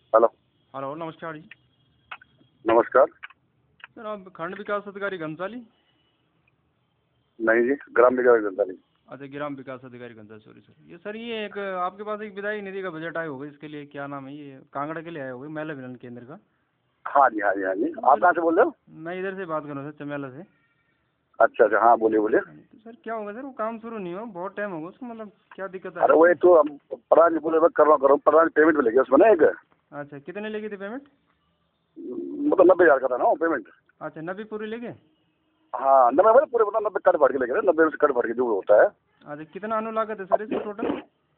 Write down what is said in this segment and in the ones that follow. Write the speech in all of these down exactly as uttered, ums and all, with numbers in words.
Hello. Hello, नमस्कार जी। नमस्कार। Sir, आप खंड विकास अधिकारी घनसाली? नहीं जी, ग्राम विकास घनसाली। अच्छा, ग्राम विकास अधिकारी घनसाली, सॉरी सर। ये सर ये एक आपके पास एक विधायक निधि का बजट आया होगा, इसके लिए क्या नाम है, ये कांगड़ा के लिए आया होगा, महिला विधान केंद्र का। हाँ जी, हाँ जी, हाँ जी। आप कहाँ से बोल रहे हो? मैं इधर से बात कर रहा हूँ सर, चमेला से। अच्छा अच्छा, हाँ बोलिए बोलिए। तो सर क्या होगा सर, वो काम शुरू नहीं हुआ, बहुत टाइम होगा उसको, मतलब क्या दिक्कत है? अरे वही तो हम प्रधान जी बोले मैं कर रहा हूँ कर रहा हूँ प्रधान पेमेंट मिलेगी उसमें ना एक, अच्छा, कितने लेगी थी पेमेंट? मतलब नब्बे हजार का था ना वो पेमेंट। अच्छा, नब्बे पूरी लेके? हाँ नब्बे मतलब पूरे मतलब नब्बे कट भर के लेके नब्बे से कट भर के जो होता है। अच्छा, कितना अनुलागत है सर इसका टोटल?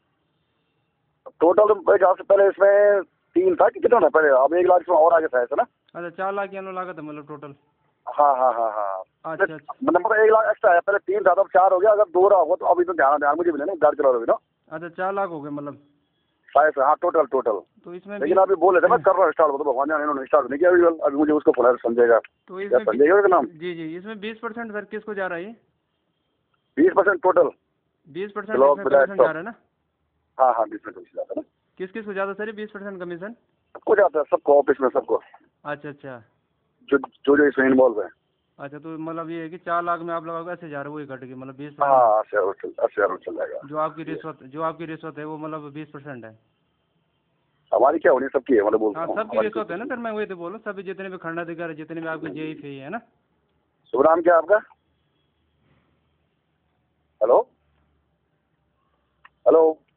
टोटल हिसाब से पहले इसमें तीन था कि कितना था पहले, अब एक लाख इसमें और आगे था ऐसा ना। अच्छा, चार लाख की अनुलागत है मतलब टोटल? हाँ हाँ हाँ हाँ। अच्छा अच्छा। मतलब एक लाख एक्स्ट्रा है, पहले तीन था तो अब चार हो गया, अगर दो रहा होगा तो अभी तो ध्यान ध्यान मुझे भी नहीं गाड़ी चला रहे हो ना। अच्छा, चार लाख हो गए मतलब? शायद से, हाँ टोटल टोटल। तो इसमें लेकिन अभी बोले थे मैं कर रहा हूँ स्टार्ट, तो भगवान जाने इन्होंने स्टार्ट नहीं किया अभी अभी मुझे उसको फोन समझेगा तो क्या इसमें बी- समझेगा उसका नाम। जी जी, इसमें बीस परसेंट सर किसको जा रहा है ये? बीस परसेंट टोटल बीस परसेंट ब्लॉक इसमें विधायक कमीशन जा सब। रहा है ना? हाँ हाँ बीस परसेंट जाता है ना। किस किस को ज़्यादा सर, बीस परसेंट कमीशन? सबको जाता है, सबको ऑफिस में सबको, अच्छा अच्छा। जो जो जो इसमें इन्वॉल्व है। अच्छा, तो मतलब ये है कि चार लाख में आप लोग ऐसे जा रहे हो, वही कट के मतलब बीस परसेंट? हाँ अस्सी हजार चल अस्सी हजार चल जाएगा। जो आपकी रिश्वत जो आपकी रिश्वत है वो मतलब बीस परसेंट है? हमारी क्या होनी, सबकी है, मतलब हाँ, बोलता हूँ सबकी हमारी कोई रिश्वत है कुछ ना नहीं। सर, मैं वही तो बोल रहा हूँ, सभी जितने भी खंडाधिकारी, जितने भी आपके जे ई है ना। शुभ नाम क्या है आपका? Hello hello.